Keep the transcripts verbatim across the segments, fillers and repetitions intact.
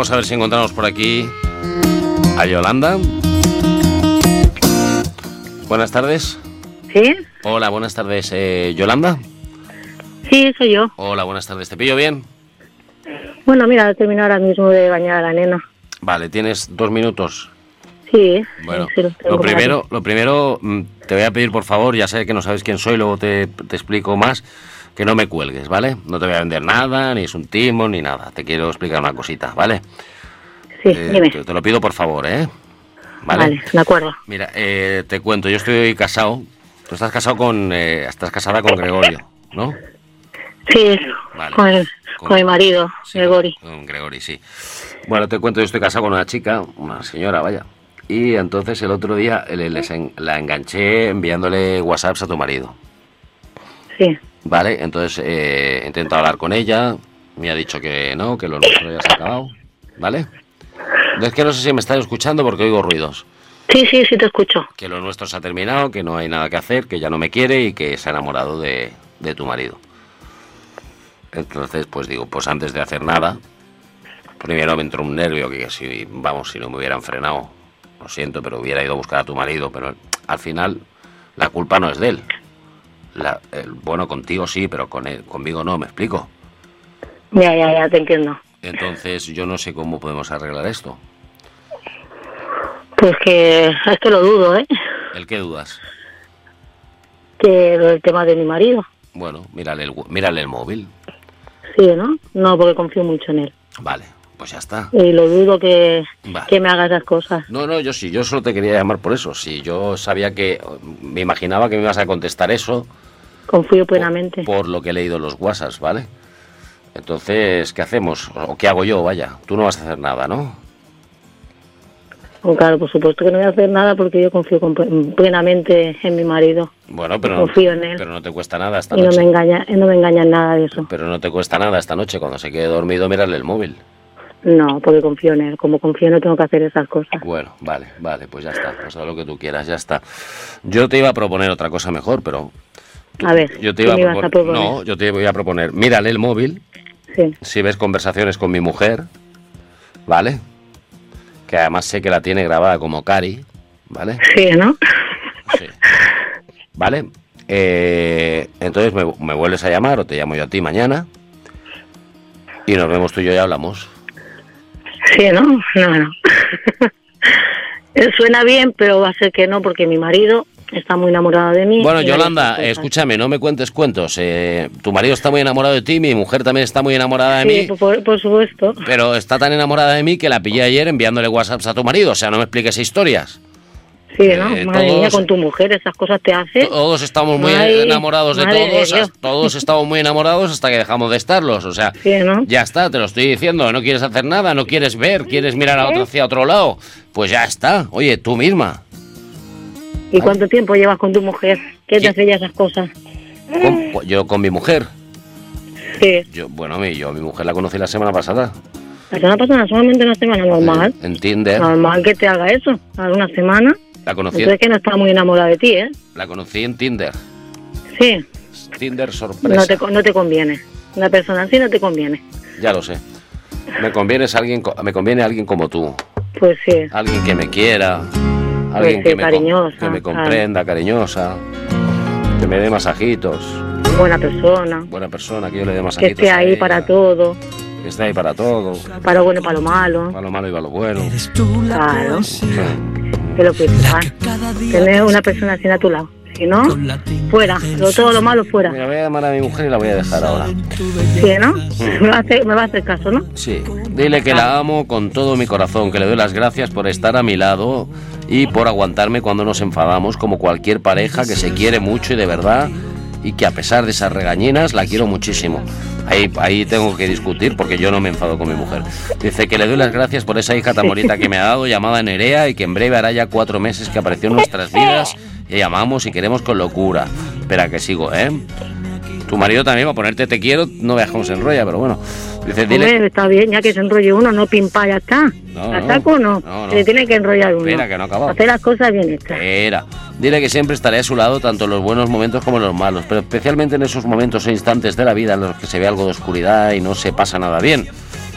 Vamos a ver si encontramos por aquí a Yolanda. Buenas tardes. ¿Sí? Hola, buenas tardes. Eh, ¿Yolanda? Sí, soy yo. Hola, buenas tardes. ¿Te pillo bien? Bueno, mira, he terminado ahora mismo de bañar a la nena. Vale, tienes dos minutos. Sí. Bueno, sí, sí, lo primero, lo primero, te voy a pedir, por favor, ya sé que no sabes quién soy, luego te, te explico más, que no me cuelgues, ¿vale? No te voy a vender nada, ni es un timo, ni nada. Te quiero explicar una cosita, ¿vale? Sí, eh, dime. Te, te lo pido, por favor, ¿eh? Vale, vale de acuerdo. Mira, eh, te cuento, yo estoy casado. Tú estás casado con... Eh, estás casada con Gregorio, ¿no? Sí, vale. con, el, con, con mi marido, sí, Gregory. Con, con Gregory, sí. Bueno, te cuento, yo estoy casado con una chica, una señora, vaya. Y entonces el otro día le, les en, la enganché enviándole WhatsApps a tu marido. Sí. Vale, entonces eh, he intentado hablar con ella, me ha dicho que no, que lo nuestro ya se ha acabado, ¿vale? Es que no sé si me estás escuchando porque oigo ruidos. Sí, sí, sí te escucho. Que lo nuestro se ha terminado, que no hay nada que hacer, que ya no me quiere y que se ha enamorado de, de tu marido. Entonces, pues digo, pues antes de hacer nada, primero me entró un nervio que si, vamos, si no me hubieran frenado, lo siento, pero hubiera ido a buscar a tu marido, pero al final la culpa no es de él. La, el, bueno, contigo sí, pero con él, conmigo no, ¿me explico? Ya, ya, ya, te entiendo. Entonces yo no sé cómo podemos arreglar esto. Pues que es que lo dudo, ¿eh? ¿El qué dudas? Que el tema de mi marido. Bueno, mírale el, mírale el móvil. Sí, ¿no? No, porque confío mucho en él. Vale, pues ya está. Y lo dudo que, vale. que me haga esas cosas. No, no, yo sí, yo solo te quería llamar por eso. Sí, yo sabía que, me imaginaba que me ibas a contestar eso. Confío plenamente. Por, por lo que he leído en los WhatsApps, ¿vale? Entonces, ¿qué hacemos? ¿O qué hago yo? Vaya, tú no vas a hacer nada, ¿no? Pues claro, por supuesto que no voy a hacer nada porque yo confío plenamente en mi marido. Bueno, pero confío no, en él. Pero no te cuesta nada esta y noche. No me engaña, no me engaña en nada de eso. Pero no te cuesta nada esta noche, cuando se quede dormido, mirarle el móvil. No, porque confío en él. Como confío no tengo que hacer esas cosas. Bueno, vale, vale, pues ya está. Pues haz lo que tú quieras, ya está. Yo te iba a proponer otra cosa mejor, pero... Tú, a ver, yo te iba ¿qué me a, ibas a proponer? No, yo te voy a proponer, mírale el móvil. Sí. Si ves conversaciones con mi mujer, ¿vale? Que además sé que la tiene grabada como Cari, ¿vale? Sí, ¿no? Sí. ¿Vale? Eh, entonces me, me vuelves a llamar o te llamo yo a ti mañana y nos vemos tú y yo y hablamos. Sí, ¿no? No, no. Suena bien, pero va a ser que no, porque mi marido está muy enamorado de mí. Bueno, Yolanda, escúchame, no me cuentes cuentos. Eh, tu marido está muy enamorado de ti, mi mujer también está muy enamorada de sí, mí. Por, por supuesto. Pero está tan enamorada de mí que la pillé ayer enviándole WhatsApps a tu marido. O sea, no me expliques historias. Sí, ¿no? Eh, madre todos, mía, con tu mujer esas cosas te hace. Todos estamos muy Ay, enamorados de todos. De todos estamos muy enamorados hasta que dejamos de estarlos. O sea, sí, ¿no? Ya está, te lo estoy diciendo. No quieres hacer nada, no quieres ver, quieres mirar a otro, hacia otro lado. Pues ya está. Oye, tú misma. ¿Y cuánto tiempo llevas con tu mujer? ¿Qué te hace ya esas cosas? ¿Con, yo con mi mujer? Sí. Yo, bueno, yo a mi mujer la conocí la semana pasada. La semana pasada, solamente una semana, normal. En, en Tinder. Normal que te haga eso, alguna semana. La conocí. Entonces que no está muy enamorada de ti, ¿eh? La conocí en Tinder. Sí. Tinder sorpresa. No te, no te conviene. Una persona así no te conviene. Ya lo sé. Me conviene alguien, me conviene alguien como tú. Pues sí. Alguien que me quiera. Alguien pues sí, que, me, cariñosa, que me comprenda, claro. Cariñosa. Que me dé masajitos. Buena persona. Buena persona, que yo le dé masajitos. Que esté ahí para todo. Que esté ahí para todo. Para lo bueno y para lo malo. Para lo malo y para lo bueno. Claro. Sí. Es lo principal. Tener una persona así a tu lado. Si no, fuera. Lo, todo lo malo fuera. Mira, voy a llamar a mi mujer y la voy a dejar ahora. Sí, ¿no? Mm. Me, va a hacer, me va a hacer caso, ¿no? Sí. Dile que la amo con todo mi corazón, que le doy las gracias por estar a mi lado y por aguantarme cuando nos enfadamos, como cualquier pareja que se quiere mucho y de verdad, y que a pesar de esas regañinas la quiero muchísimo. Ahí, ahí tengo que discutir porque yo no me enfado con mi mujer. Dice que le doy las gracias por esa hija tan bonita que me ha dado, llamada Nerea, y que en breve hará ya cuatro meses que apareció en nuestras vidas y amamos y queremos con locura. Espera que sigo, ¿eh? Tu marido también, va a ponerte te quiero, no veas cómo se enrolla, pero bueno. Dice, dile... Hombre, está bien, ya que se enrolle uno, no pimpa, ya está. No, ¿La no, saco o no? no, no. Se tiene que enrollar uno. Espera, que no ha acabado. Hacer las cosas bien hechas. Espera. Dile que siempre estaré a su lado, tanto en los buenos momentos como en los malos, pero especialmente en esos momentos e instantes de la vida en los que se ve algo de oscuridad y no se pasa nada bien.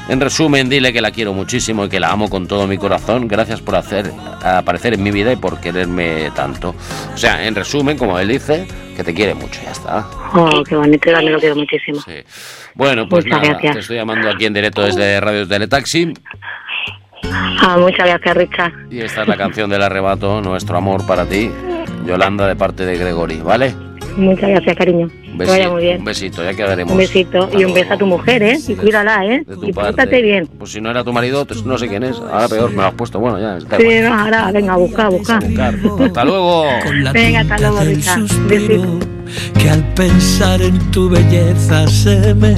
En resumen, dile que la quiero muchísimo y que la amo con todo mi corazón. Gracias por hacer aparecer en mi vida y por quererme tanto. O sea, en resumen, como él dice, que te quiere mucho, ya está. Oh, qué bonito, yo también lo quiero muchísimo. Sí. Bueno, pues muchas nada, gracias. te estoy llamando aquí en directo desde Radio Teletaxi. Ah, muchas gracias, Richard. Y esta es la canción del arrebato, Nuestro amor para ti, Yolanda, de parte de Gregory, ¿vale? Muchas gracias, cariño. Un Que vaya besito, muy bien. un besito, ya quedaremos. Un besito y un beso a tu mujer, ¿eh? Y cuídala, ¿eh? De tu Y parte. pórtate bien. Pues si no era tu marido, pues no sé quién es. Ahora peor, me lo has puesto. Bueno, ya está. Sí, no, ahora, venga, a buscar, a buscar. Hasta luego. Venga, hasta luego, Richard. Besito. Que al pensar en tu belleza se me